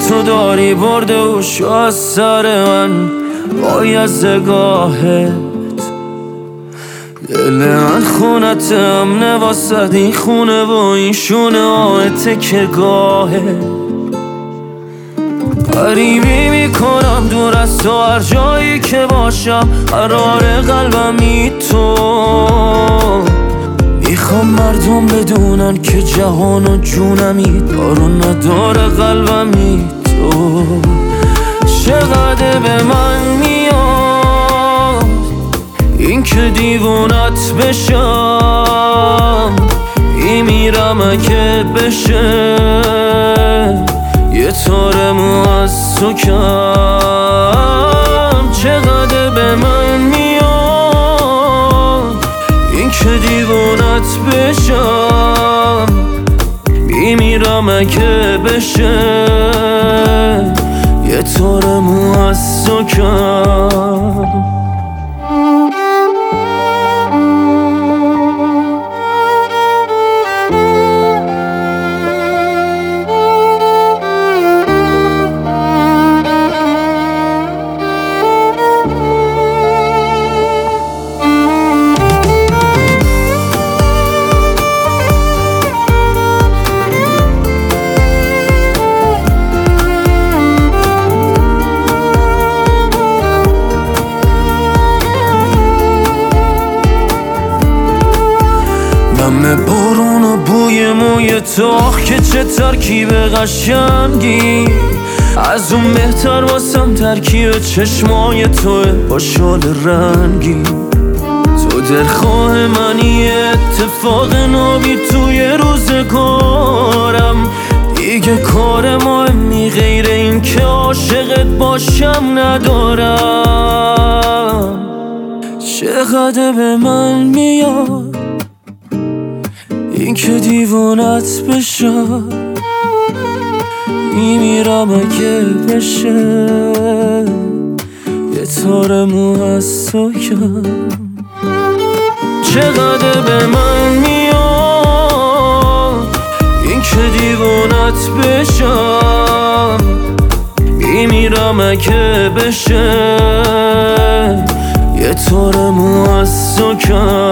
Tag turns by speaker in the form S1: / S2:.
S1: تو داری برده اوش از سر من وای از نگاهت. دل من خونت امنه واسد این خونه و این شونه آه تکرگاهت. غریبی میکنم دور از تو هر جایی که باشم قرار قلبمی تو. میخوام مردم بدونن که جهان و جونمی دارو نداره قلبمی تو. چقدر به من میاد این که دیوونت بشم، این میرم اگه بشه یه تار مو از تو کم. چقدر به من میاد این که دیوونت بشم، میمیرم اگه بشه یه تار مو از تو کم. نم بارون و بوی موی تاخ که چه ترکیب قشنگی، از اون بهتر واسم ترکیب چشمای توه با شال رنگی. تو دلخواه منی اتفاق نابی توی روزگارم، دیگه کار مهمی غیر این که عاشقت باشم ندارم. چقدر به من میاد این که دیوانت بشم، میمیرم اگه بشه یه تار مو از تو کم. چقدر به من میاد این که دیوانت بشم، میمیرم اگه بشه یه تار مو از تو کم.